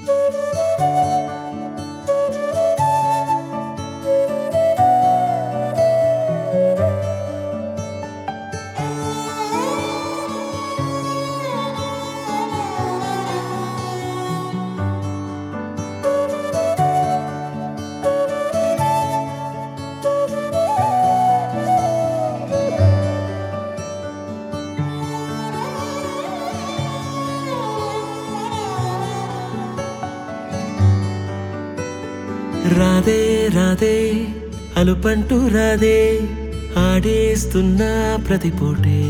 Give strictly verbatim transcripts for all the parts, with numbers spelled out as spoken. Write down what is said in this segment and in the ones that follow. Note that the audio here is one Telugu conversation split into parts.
రాధే రాధే అలుపంటూ రాధే ఆడేస్తున్నా ప్రతి పూటే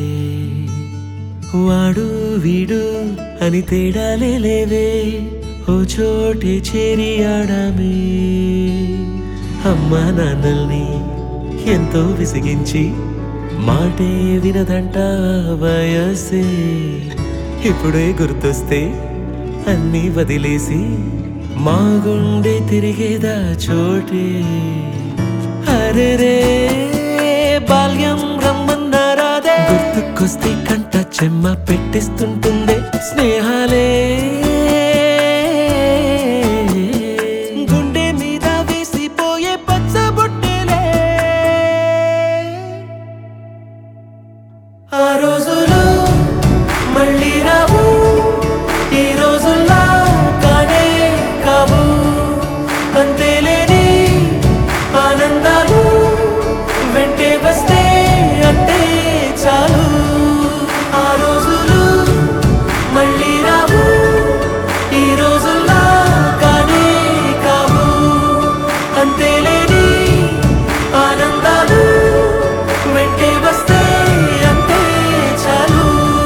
వాడు వీడు అని తేడాలే లేవే ఓ చోటే చేరి ఆడామే అమ్మా నాన్నల్ని ఎంతో విసిగించి మాటే వినదంట వయసే ఇప్పుడే గుర్తొస్తే అన్నీ వదిలేసి మా గుండె తిరిగేదా చోటే అరే రే బాల్యం రమ్మన్నారాదే గుర్తుకొస్తే కంట చెమ్మ పెట్టిస్తుంటుందే స్నేహాలే గుండె మీద వేసిపోయే పచ్చబొట్టెలే ఆ రోజులు మళ్ళీ రావు ఈ రోజుల్లా కానే కావు అంతేలేని ఆనందాలు వెంటే వస్తే అంటే చాలు ఆ రోజులు మళ్ళీ రావు ఈ రోజుల్లా కానే కావు అంతేలేని ఆనందాలు వెంటే వస్తే అంటే చాలు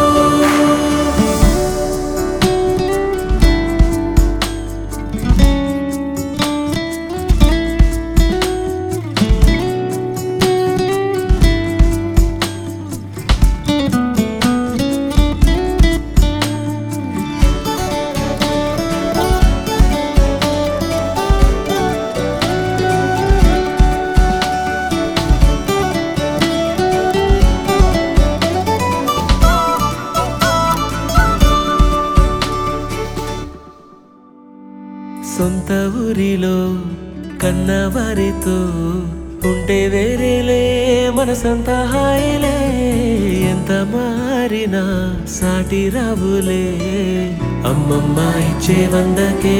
సొంత ఊరిలో కన్నవారితో ఉంటే వేరేలే మనసంత హాయిలే ఎంత మారినా సాటి రావులే అమ్మమ్మ ఇచ్చే వందకే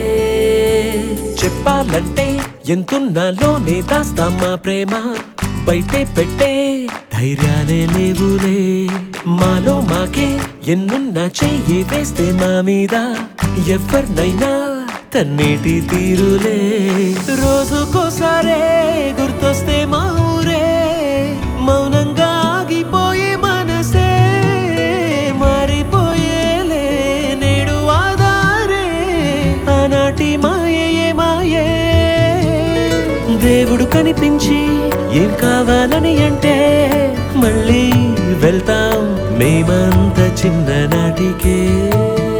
చెప్పాలంటే ఎంతున్నాలోనే దాస్తామా ప్రేమ బయటే పెట్టే ధైర్యాలే లేవులే మాలో మాకే ఎన్నున్నా చెయ్యి వేస్తే మా మీద ఎవరినైనా తన్నేటి తీరులే రోజుకోసారే గుర్తొస్తే మా ఊరే మౌనంగా ఆగిపోయే మనసే మారిపోయేలే నేడు ఆధారే ఆనాటి మాయే మాయే దేవుడు కనిపించి ఏం కావాలని అంటే మళ్ళీ వెళ్తాం మేమంత చిన్ననాటికే